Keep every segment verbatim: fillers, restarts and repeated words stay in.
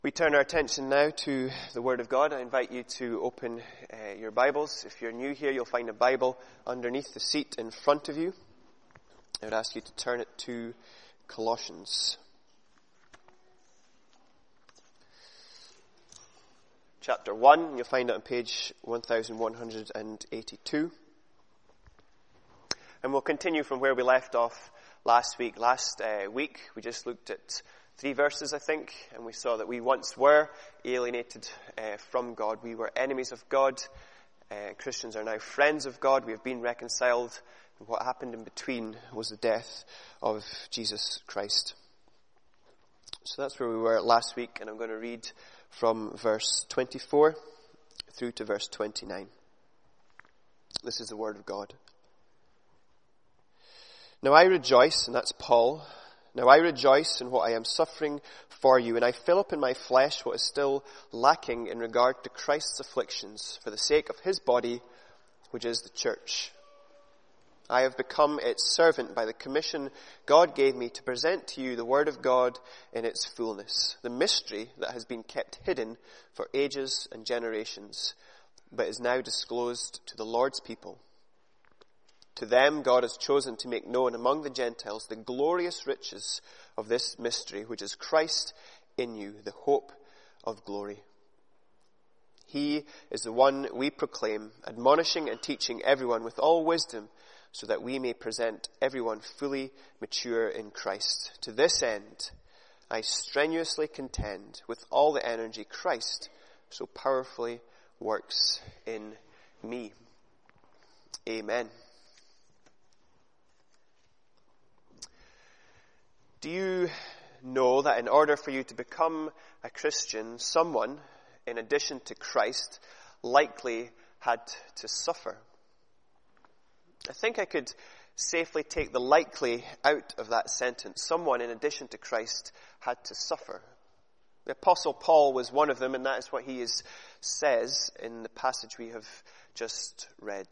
We turn our attention now to the Word of God. I invite you to open uh, your Bibles. If you're new here, you'll find a Bible underneath the seat in front of you. I would ask you to turn it to Colossians. Chapter one, you'll find it on page one thousand one hundred eighty-two. And we'll continue from where we left off last week. Last uh, week, we just looked at three verses, I think, and we saw that we once were alienated uh, from God. We were enemies of God. Uh, Christians are now friends of God. We have been reconciled. And what happened in between was the death of Jesus Christ. So that's where we were last week, and I'm going to read from verse twenty-four through to verse twenty-nine. This is the word of God. Now I rejoice, and that's Paul. Now I rejoice in what I am suffering for you, and I fill up in my flesh what is still lacking in regard to Christ's afflictions for the sake of his body, which is the church. I have become its servant by the commission God gave me to present to you the word of God in its fullness, the mystery that has been kept hidden for ages and generations, but is now disclosed to the Lord's people. To them God has chosen to make known among the Gentiles the glorious riches of this mystery, which is Christ in you, the hope of glory. He is the one we proclaim, admonishing and teaching everyone with all wisdom, so that we may present everyone fully mature in Christ. To this end, I strenuously contend with all the energy Christ so powerfully works in me. Amen. Do you know that in order for you to become a Christian, someone, in addition to Christ, likely had to suffer? I think I could safely take the likely out of that sentence. Someone, in addition to Christ, had to suffer. The Apostle Paul was one of them, and that is what he is, says in the passage we have just read.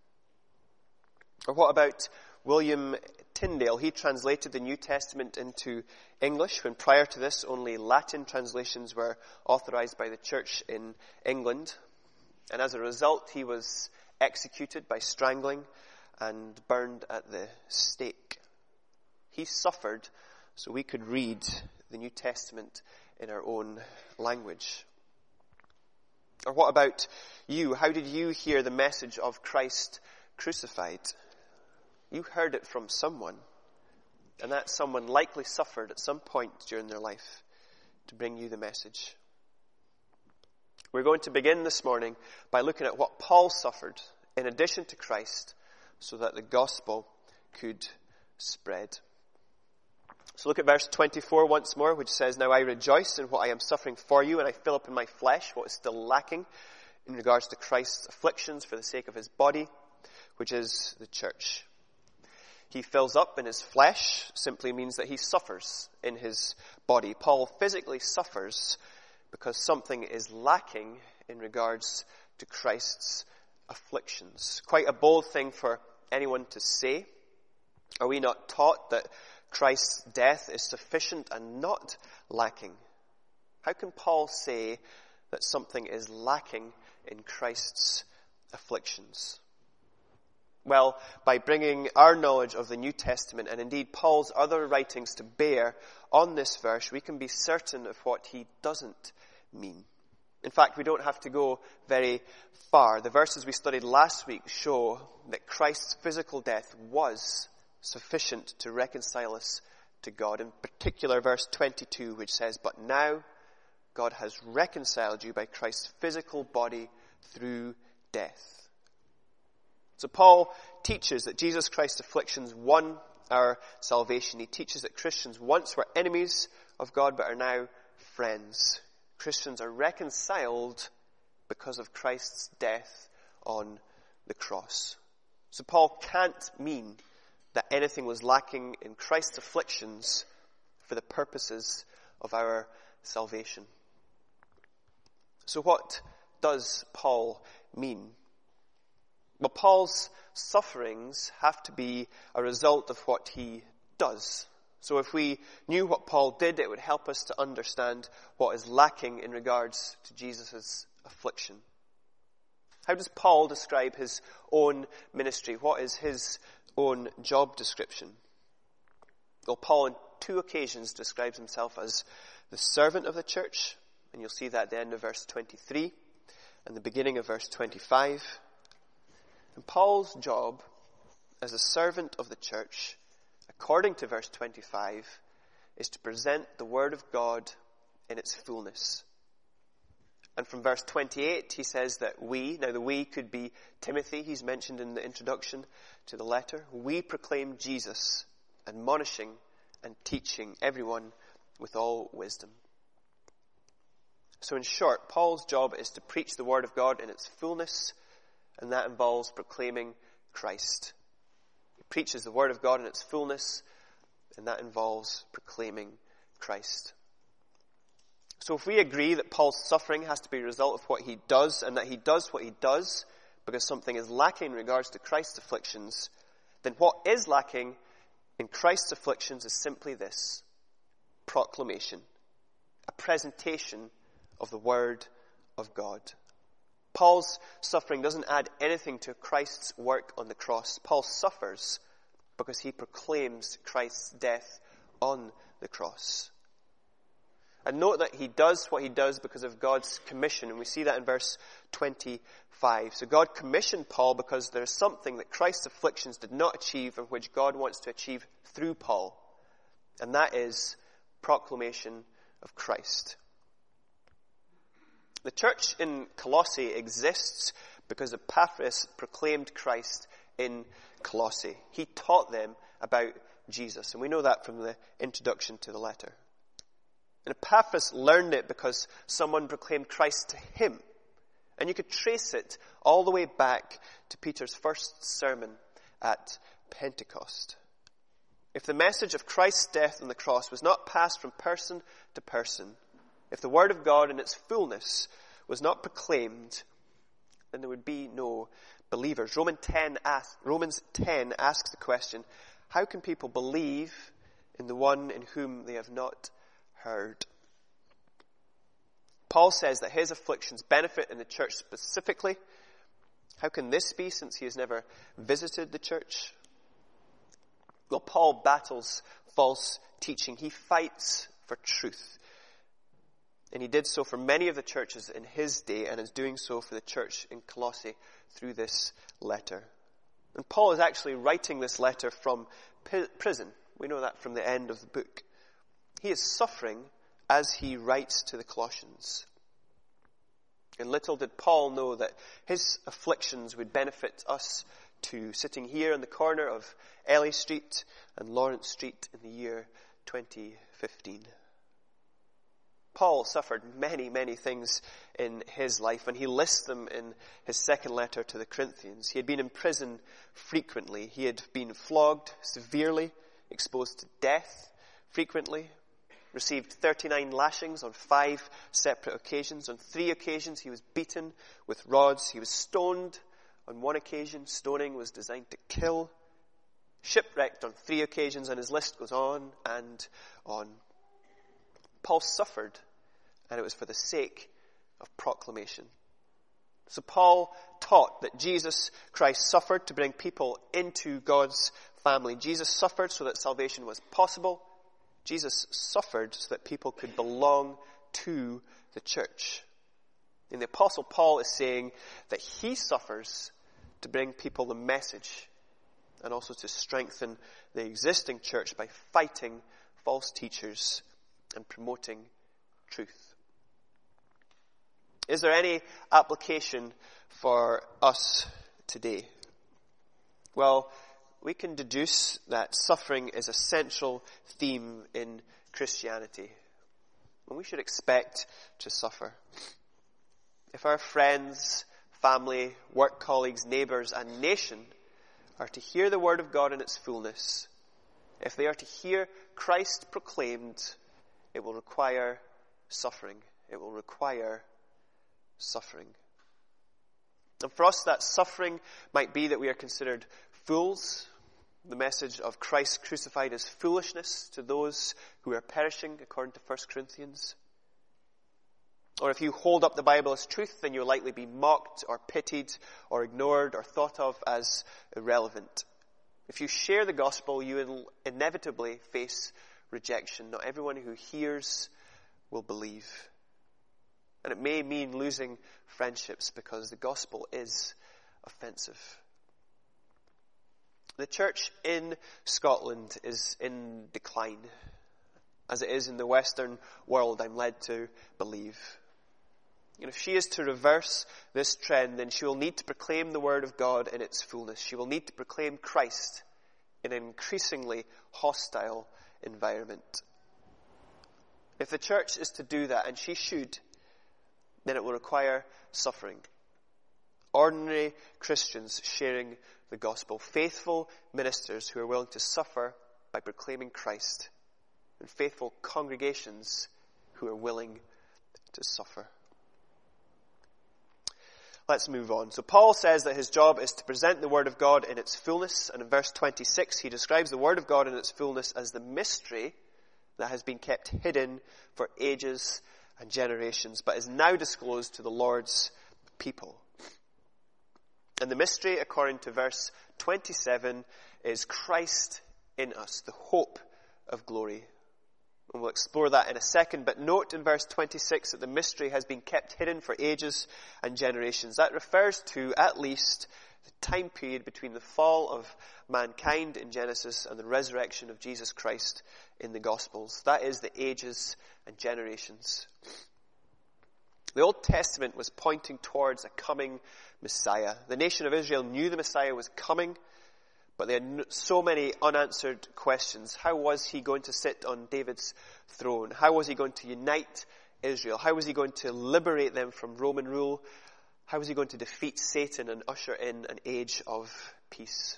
Or what about William Tyndale? He translated the New Testament into English when prior to this only Latin translations were authorized by the church in England. And as a result, he was executed by strangling and burned at the stake. He suffered so we could read the New Testament in our own language. Or what about you? How did you hear the message of Christ crucified? You heard it from someone, and that someone likely suffered at some point during their life to bring you the message. We're going to begin this morning by looking at what Paul suffered in addition to Christ so that the gospel could spread. So look at verse twenty-four once more, which says, Now I rejoice in what I am suffering for you, and I fill up in my flesh what is still lacking in regards to Christ's afflictions for the sake of his body, which is the church. He fills up in his flesh simply means that he suffers in his body. Paul physically suffers because something is lacking in regards to Christ's afflictions. Quite a bold thing for anyone to say. Are we not taught that Christ's death is sufficient and not lacking? How can Paul say that something is lacking in Christ's afflictions? Well, by bringing our knowledge of the New Testament and indeed Paul's other writings to bear on this verse, we can be certain of what he doesn't mean. In fact, we don't have to go very far. The verses we studied last week show that Christ's physical death was sufficient to reconcile us to God. In particular, verse twenty-two, which says, But now God has reconciled you by Christ's physical body through death. So Paul teaches that Jesus Christ's afflictions won our salvation. He teaches that Christians once were enemies of God but are now friends. Christians are reconciled because of Christ's death on the cross. So Paul can't mean that anything was lacking in Christ's afflictions for the purposes of our salvation. So what does Paul mean? Well, Paul's sufferings have to be a result of what he does. So if we knew what Paul did, it would help us to understand what is lacking in regards to Jesus' affliction. How does Paul describe his own ministry? What is his own job description? Well, Paul on two occasions describes himself as the servant of the church, and you'll see that at the end of verse twenty-three and the beginning of verse twenty-five. And Paul's job as a servant of the church, according to verse twenty-five, is to present the word of God in its fullness. And from verse twenty-eight, he says that we, now the we could be Timothy, he's mentioned in the introduction to the letter, we proclaim Jesus, admonishing and teaching everyone with all wisdom. So in short, Paul's job is to preach the word of God in its fullness, and that involves proclaiming Christ. He preaches the word of God in its fullness, and that involves proclaiming Christ. So if we agree that Paul's suffering has to be a result of what he does, and that he does what he does because something is lacking in regards to Christ's afflictions, then what is lacking in Christ's afflictions is simply this: proclamation, a presentation of the word of God. Paul's suffering doesn't add anything to Christ's work on the cross. Paul suffers because he proclaims Christ's death on the cross. And note that he does what he does because of God's commission, and we see that in verse twenty-five. So God commissioned Paul because there is something that Christ's afflictions did not achieve and which God wants to achieve through Paul. And that is proclamation of Christ. The church in Colossae exists because Epaphras proclaimed Christ in Colossae. He taught them about Jesus, and we know that from the introduction to the letter. And Epaphras learned it because someone proclaimed Christ to him. And you could trace it all the way back to Peter's first sermon at Pentecost. If the message of Christ's death on the cross was not passed from person to person, if the word of God in its fullness was not proclaimed, then there would be no believers. Romans ten asks, Romans ten asks the question, how can people believe in the one in whom they have not heard? Paul says that his afflictions benefit in the church specifically. How can this be, since he has never visited the church? Well, Paul battles false teaching. He fights for truth. And he did so for many of the churches in his day, and is doing so for the church in Colossae through this letter. And Paul is actually writing this letter from prison. We know that from the end of the book. He is suffering as he writes to the Colossians. And little did Paul know that his afflictions would benefit us too, sitting here in the corner of Ely Street and Lawrence Street in the year twenty fifteen. Paul suffered many, many things in his life, and he lists them in his second letter to the Corinthians. He had been in prison frequently. He had been flogged severely, exposed to death frequently, received thirty-nine lashings on five separate occasions. On three occasions he was beaten with rods. He was stoned on one occasion. Stoning was designed to kill. Shipwrecked on three occasions, and his list goes on and on. Paul suffered, and it was for the sake of proclamation. So Paul taught that Jesus Christ suffered to bring people into God's family. Jesus suffered so that salvation was possible. Jesus suffered so that people could belong to the church. And the Apostle Paul is saying that he suffers to bring people the message, and also to strengthen the existing church by fighting false teachers and promoting truth. Is there any application for us today? Well, we can deduce that suffering is a central theme in Christianity, and we should expect to suffer. If our friends, family, work colleagues, neighbours, and nation are to hear the word of God in its fullness, if they are to hear Christ proclaimed, it will require suffering. It will require suffering. And for us, that suffering might be that we are considered fools, The message of Christ crucified is foolishness to those who are perishing, according to First Corinthians. Or if you hold up the Bible as truth, then you'll likely be mocked or pitied or ignored or thought of as irrelevant. If you share the gospel, you will inevitably face rejection. Not everyone who hears will believe. And it may mean losing friendships because the gospel is offensive. The church in Scotland is in decline, as it is in the Western world, I'm led to believe. And if she is to reverse this trend, then she will need to proclaim the word of God in its fullness. She will need to proclaim Christ in an increasingly hostile environment. If the church is to do that, and she should, then it will require suffering. Ordinary Christians sharing the gospel. Faithful ministers who are willing to suffer by proclaiming Christ. And faithful congregations who are willing to suffer. Let's move on. So Paul says that his job is to present the word of God in its fullness. And in verse twenty-six, he describes the word of God in its fullness as the mystery that has been kept hidden for ages and generations, but is now disclosed to the Lord's people. And the mystery, according to verse twenty-seven, is Christ in us, the hope of glory. And we'll explore that in a second, but note in verse twenty-six that the mystery has been kept hidden for ages and generations. That refers to, at least, the time period between the fall of mankind in Genesis and the resurrection of Jesus Christ in the Gospels. That is the ages and generations. The Old Testament was pointing towards a coming Messiah. The nation of Israel knew the Messiah was coming, but they had so many unanswered questions. How was he going to sit on David's throne? How was he going to unite Israel? How was he going to liberate them from Roman rule? How was he going to defeat Satan and usher in an age of peace?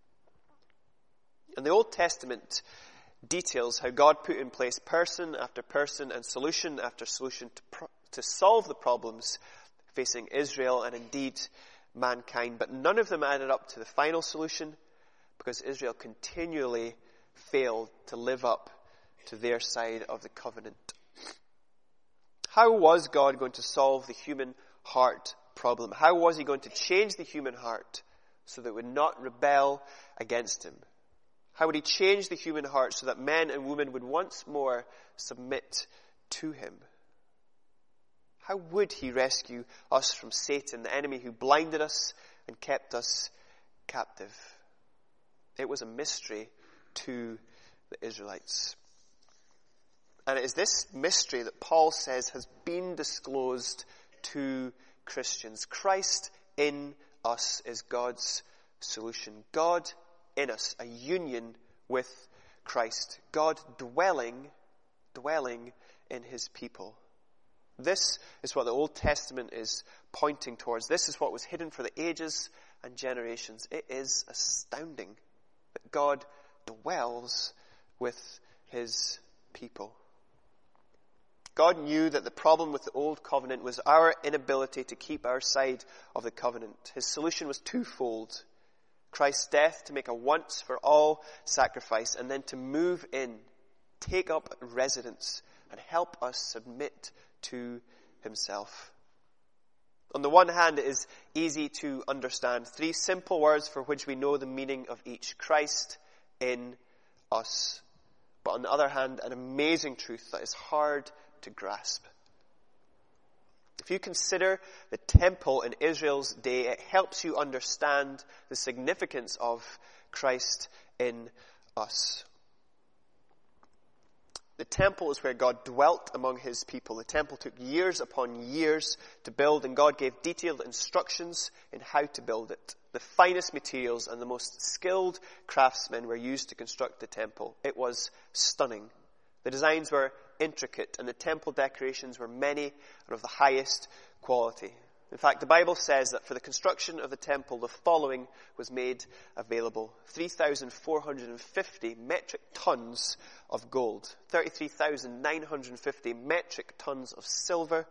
And the Old Testament details how God put in place person after person and solution after solution to pro- to solve the problems facing Israel and indeed mankind. But none of them added up to the final solution because Israel continually failed to live up to their side of the covenant. How was God going to solve the human heart problem? How was he going to change the human heart so that it would not rebel against him? How would he change the human heart so that men and women would once more submit to him? How would he rescue us from Satan, the enemy who blinded us and kept us captive? It was a mystery to the Israelites. And it is this mystery that Paul says has been disclosed to Christians. Christ in us is God's solution. God in us, a union with Christ. God dwelling, dwelling in his people. This is what the Old Testament is pointing towards. This is what was hidden for the ages and generations. It is astounding that God dwells with his people. God knew that the problem with the Old Covenant was our inability to keep our side of the covenant. His solution was twofold. Christ's death to make a once-for-all sacrifice, and then to move in, take up residence, and help us submit to himself. On the one hand, it is easy to understand. Three simple words for which we know the meaning of each. Christ in us. But on the other hand, an amazing truth that is hard to grasp. If you consider the temple in Israel's day, it helps you understand the significance of Christ in us. The temple is where God dwelt among his people. The temple took years upon years to build, and God gave detailed instructions in how to build it. The finest materials and the most skilled craftsmen were used to construct the temple. It was stunning. The designs were intricate, and the temple decorations were many and of the highest quality. In fact, the Bible says that for the construction of the temple, the following was made available. three thousand four hundred fifty metric tons of gold, thirty-three thousand nine hundred fifty metric tons of silver,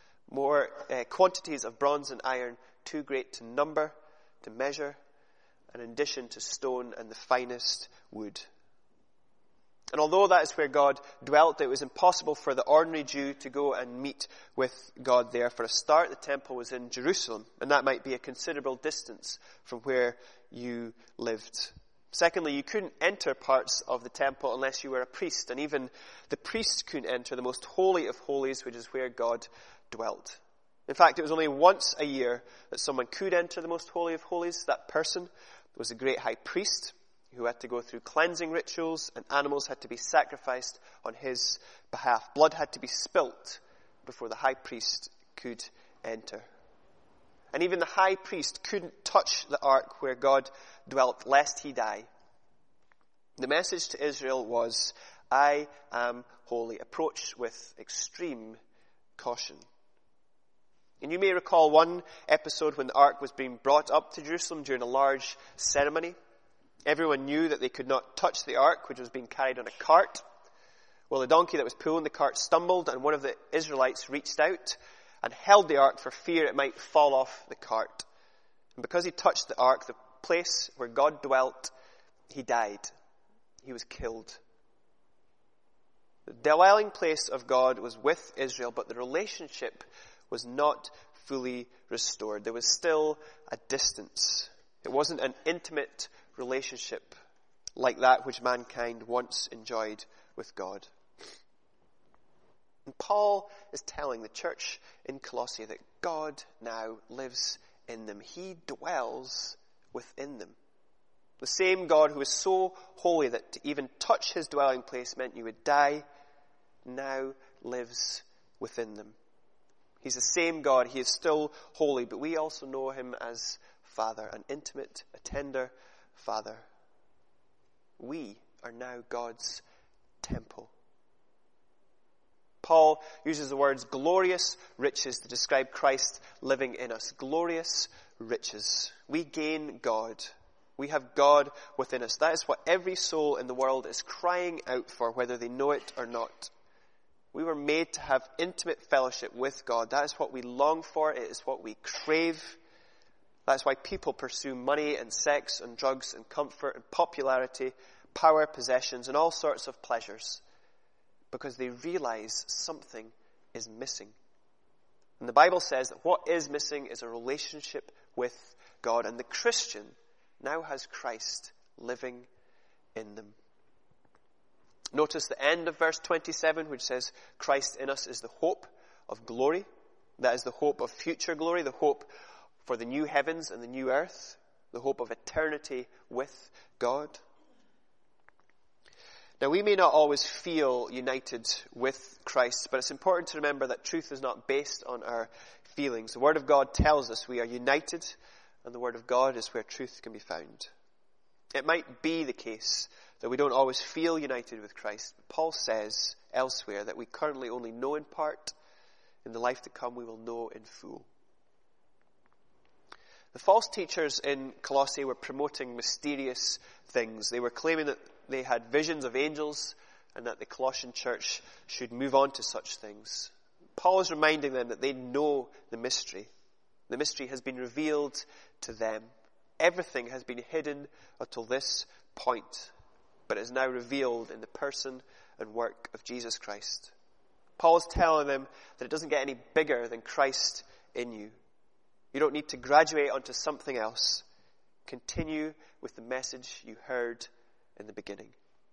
more uh, quantities of bronze and iron, too great to number, to measure, and in addition to stone and the finest wood. And although that is where God dwelt, it was impossible for the ordinary Jew to go and meet with God there. For a start, the temple was in Jerusalem, and that might be a considerable distance from where you lived. Secondly, you couldn't enter parts of the temple unless you were a priest, and even the priest couldn't enter the most holy of holies, which is where God dwelt. In fact, it was only once a year that someone could enter the most holy of holies. That person was the great high priest, who had to go through cleansing rituals, and animals had to be sacrificed on his behalf. Blood had to be spilt before the high priest could enter. And even the high priest couldn't touch the ark where God dwelt, lest he die. The message to Israel was, I am holy. Approach with extreme caution. And you may recall one episode when the ark was being brought up to Jerusalem during a large ceremony. Everyone knew that they could not touch the ark, which was being carried on a cart. Well, the donkey that was pulling the cart stumbled, and one of the Israelites reached out and held the ark for fear it might fall off the cart. And because he touched the ark, the place where God dwelt, he died. He was killed. The dwelling place of God was with Israel, but the relationship was not fully restored. There was still a distance. It wasn't an intimate relationship like that which mankind once enjoyed with God. And Paul is telling the church in Colossae that God now lives in them. He dwells within them. The same God who is so holy that to even touch his dwelling place meant you would die, now lives within them. He's the same God. He is still holy, but we also know him as Father, an intimate, a tender Father. We are now God's temple. Paul uses the words glorious riches to describe Christ living in us. Glorious riches. We gain God. We have God within us. That is what every soul in the world is crying out for, whether they know it or not. We were made to have intimate fellowship with God. That is what we long for. It is what we crave. That's why people pursue money and sex and drugs and comfort and popularity, power, possessions, and all sorts of pleasures. Because they realize something is missing. And the Bible says that what is missing is a relationship with God. And the Christian now has Christ living in them. Notice the end of verse twenty-seven, which says, Christ in us is the hope of glory. That is the hope of future glory, the hope for the new heavens and the new earth, the hope of eternity with God. Now, we may not always feel united with Christ, but it's important to remember that truth is not based on our feelings. The Word of God tells us we are united, and the Word of God is where truth can be found. It might be the case that we don't always feel united with Christ, but Paul says elsewhere that we currently only know in part. In the life to come, we will know in full. The false teachers in Colossae were promoting mysterious things. They were claiming that they had visions of angels and that the Colossian church should move on to such things. Paul is reminding them that they know the mystery. The mystery has been revealed to them. Everything has been hidden until this point, but is now revealed in the person and work of Jesus Christ. Paul is telling them that it doesn't get any bigger than Christ in you. You don't need to graduate onto something else. Continue with the message you heard in the beginning.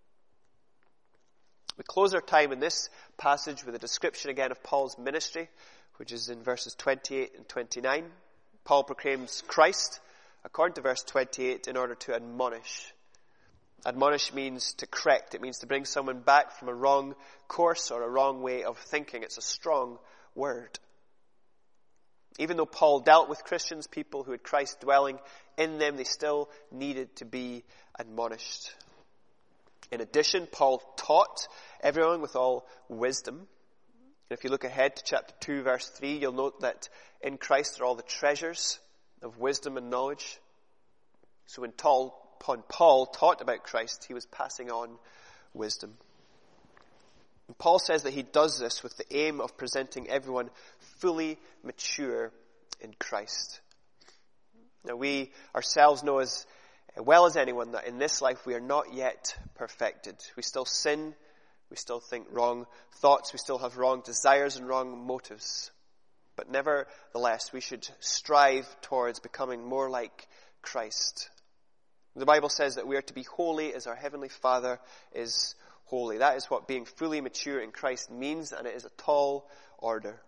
We close our time in this passage with a description again of Paul's ministry, which is in verses twenty-eight and twenty-nine. Paul proclaims Christ, according to verse twenty-eight, in order to admonish. Admonish means to correct. It means to bring someone back from a wrong course or a wrong way of thinking. It's a strong word. Even though Paul dealt with Christians, people who had Christ dwelling in them, they still needed to be admonished. In addition, Paul taught everyone with all wisdom. And if you look ahead to chapter two, verse three, you'll note that in Christ are all the treasures of wisdom and knowledge. So when Paul taught about Christ, he was passing on wisdom. And Paul says that he does this with the aim of presenting everyone fully mature in Christ. Now we ourselves know as as well as anyone, that in this life we are not yet perfected. We still sin, we still think wrong thoughts, we still have wrong desires and wrong motives. But nevertheless, we should strive towards becoming more like Christ. The Bible says that we are to be holy as our Heavenly Father is holy. That is what being fully mature in Christ means, and it is a tall order.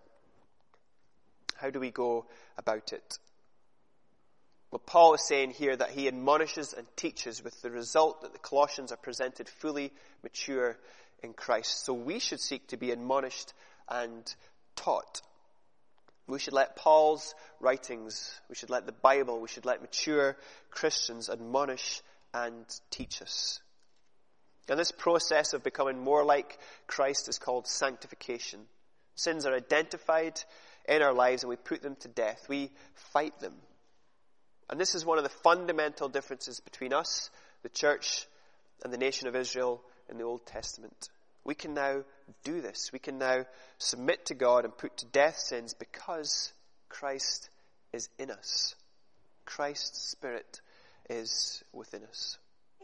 How do we go about it? Well, Paul is saying here that he admonishes and teaches with the result that the Colossians are presented fully mature in Christ. So we should seek to be admonished and taught. We should let Paul's writings, we should let the Bible, we should let mature Christians admonish and teach us. And this process of becoming more like Christ is called sanctification. Sins are identified in our lives and we put them to death. We fight them. And this is one of the fundamental differences between us, the church, and the nation of Israel in the Old Testament. We can now do this. We can now submit to God and put to death sins because Christ is in us. Christ's Spirit is within us.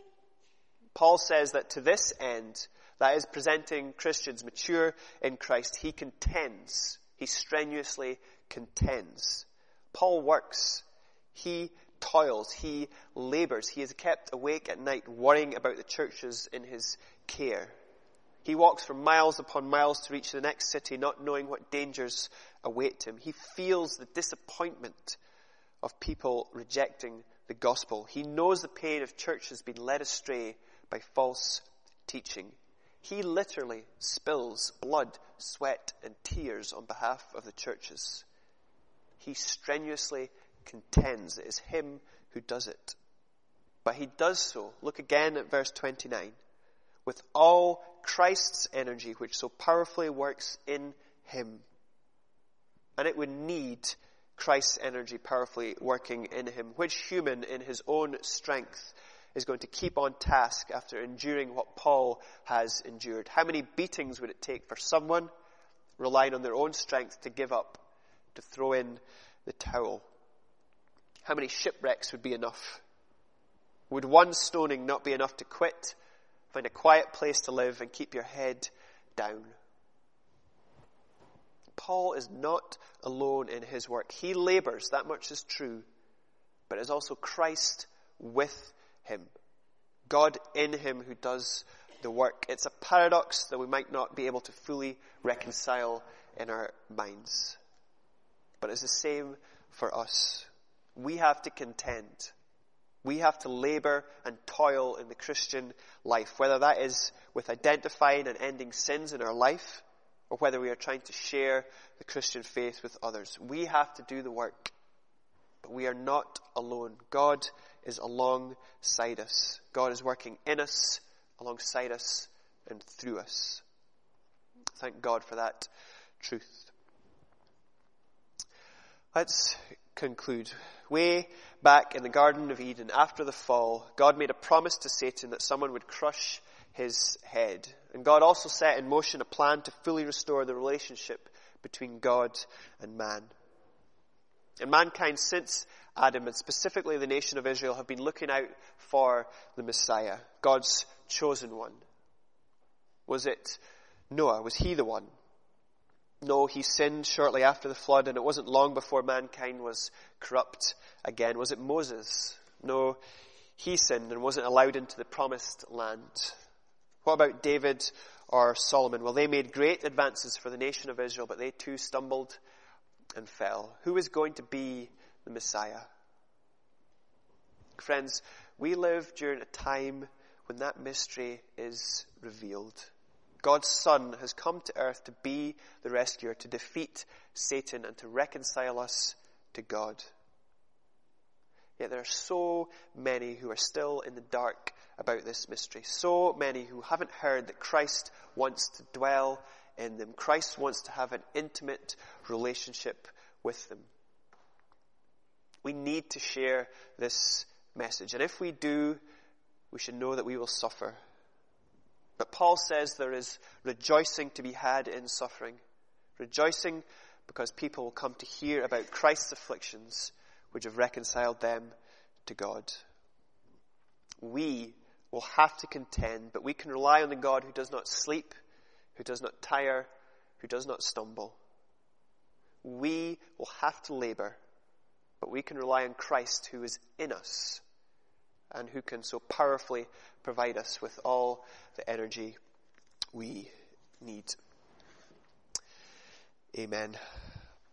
Paul says that to this end, that is presenting Christians mature in Christ, he contends. He strenuously contends. Paul works. He toils. He labors. He is kept awake at night worrying about the churches in his care. He walks for miles upon miles to reach the next city, not knowing what dangers await him. He feels the disappointment of people rejecting the gospel. He knows the pain of churches being led astray by false teaching. He literally spills blood, sweat, and tears on behalf of the churches. He strenuously contends. It is him who does it. But he does so, look again at verse twenty-nine, with all Christ's energy, which so powerfully works in him. And it would need Christ's energy powerfully working in him. Which human in his own strength is going to keep on task after enduring what Paul has endured? How many beatings would it take for someone relying on their own strength to give up, to throw in the towel? How many shipwrecks would be enough? Would one stoning not be enough to quit, find a quiet place to live, and keep your head down? Paul is not alone in his work. He labors, that much is true, but it is also Christ with him. God in him who does the work. It's a paradox that we might not be able to fully reconcile in our minds. But it's the same for us. We have to contend. We have to labor and toil in the Christian life, whether that is with identifying and ending sins in our life, or whether we are trying to share the Christian faith with others. We have to do the work, but we are not alone. God is alongside us. God is working in us, alongside us, and through us. Thank God for that truth. Let's conclude. Way back in the Garden of Eden, after the fall, God made a promise to Satan that someone would crush his head. And God also set in motion a plan to fully restore the relationship between God and man. And mankind since Adam, and specifically the nation of Israel, have been looking out for the Messiah, God's chosen one. Was it Noah? Was he the one? No, he sinned shortly after the flood, and it wasn't long before mankind was corrupt again. Was it Moses? No, he sinned and wasn't allowed into the promised land. What about David or Solomon? Well, they made great advances for the nation of Israel, but they too stumbled and fell. Who is going to be the Messiah? Friends, we live during a time when that mystery is revealed. God's Son has come to earth to be the rescuer, to defeat Satan and to reconcile us to God. Yet there are so many who are still in the dark about this mystery. So many who haven't heard that Christ wants to dwell in them. Christ wants to have an intimate relationship with them. We need to share this message. And if we do, we should know that we will suffer. But Paul says there is rejoicing to be had in suffering. Rejoicing because people will come to hear about Christ's afflictions, which have reconciled them to God. We will have to contend, but we can rely on the God who does not sleep, who does not tire, who does not stumble. We will have to labor, but we can rely on Christ who is in us and who can so powerfully provide us with all the energy we need. Amen.